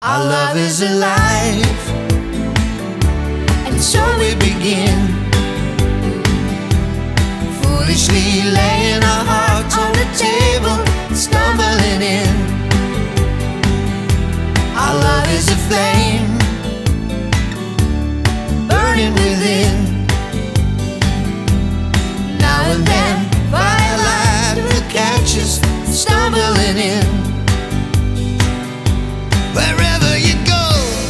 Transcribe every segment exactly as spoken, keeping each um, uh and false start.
Our love is alive, and so we begin, foolishly laying our hearts on the table, stumbling in. Our love is a flame, burning within. Now and then firelight will catch us stumbling in. Wherever you go,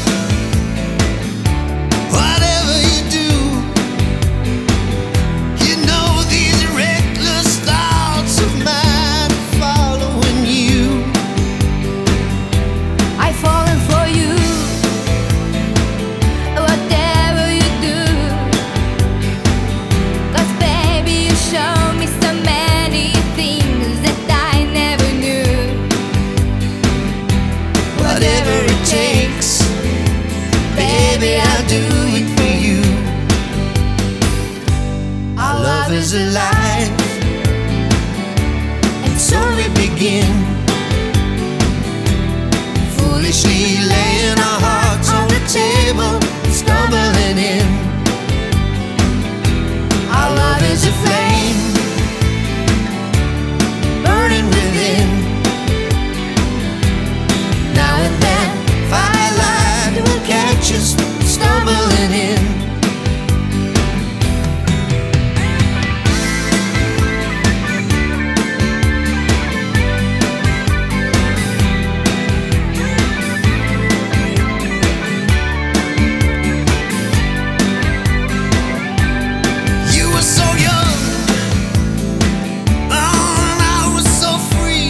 whatever you do, you know these reckless thoughts of mine are following you. I've fallen for you, whatever you do, 'cause baby you show me so many things that I never knew. Whatever it takes, baby, I'll do it for you. Our love is alive, and so we begin, foolishly laying our hearts on the table, stumbling in. Our love is a flame, burning within. Now and then firelight will catch us stumbling in. You were so young, oh, and I was so free.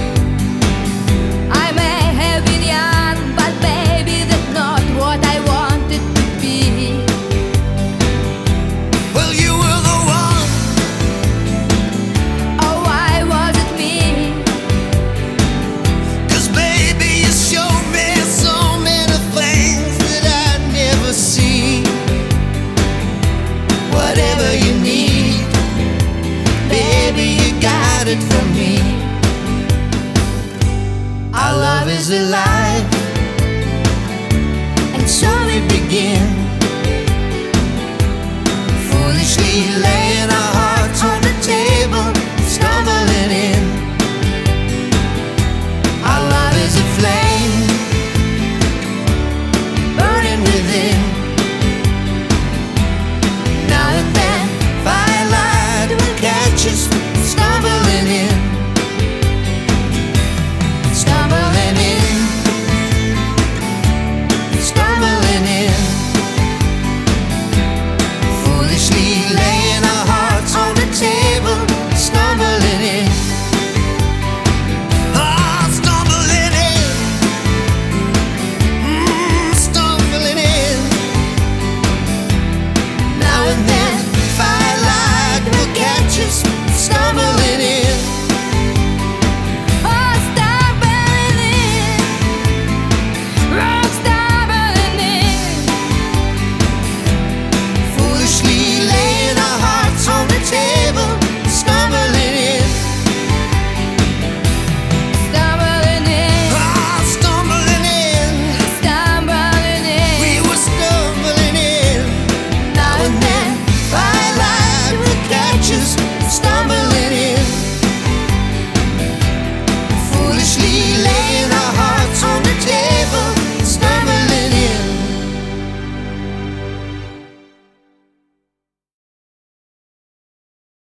I may have been young, but baby that's not what I wanted to be. Well, you were the one. Oh, why was it me? 'Cause baby, you showed me so many things that I'd never see. Whatever you need, baby, you got it from me. Our love is alive, and so we begin, foolishly late.